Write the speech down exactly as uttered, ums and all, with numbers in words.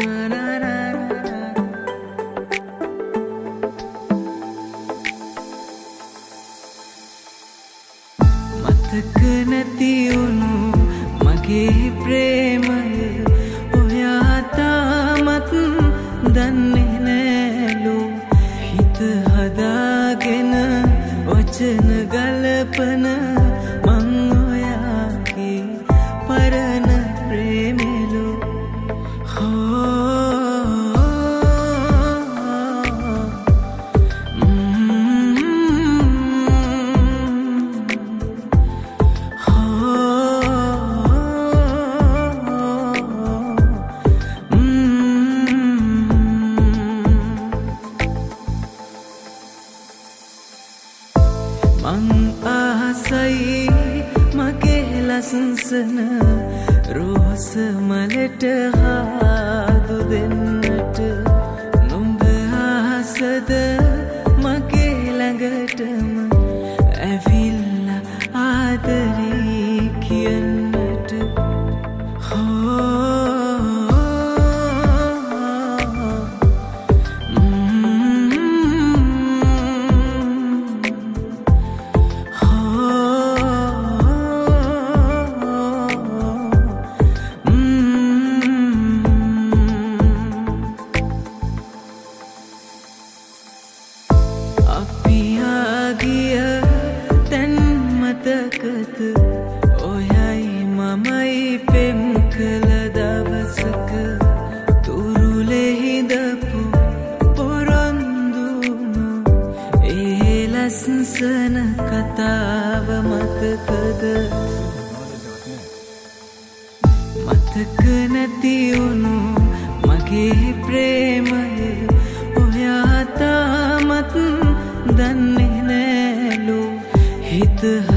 මතක නැති වුණු මගේ ප්‍රේමය ඔයා තාමත් දන්නේ නෑලු හිත හදාගෙන වචන ගලපන මං ඔයාගේ පරණ ප්‍රේමෙලු මං ආසයි මගේ ලස්සන රෝස මලට හාදු දෙන්නට නුඹ ආසද මගේ ළඟටම ඇවිල්ලා ආදරේ කියන්නට මතකද ඔයයි මමයි පෙම් කළ දවසක තුරුලේ හිඳපු පොරොන්දුණු ඒ ලස්සන කතාව මතකද මතක නැති වුණු මගේ ප්‍රේමය ඔයා තාමත් දන්නේ නෑලු හිත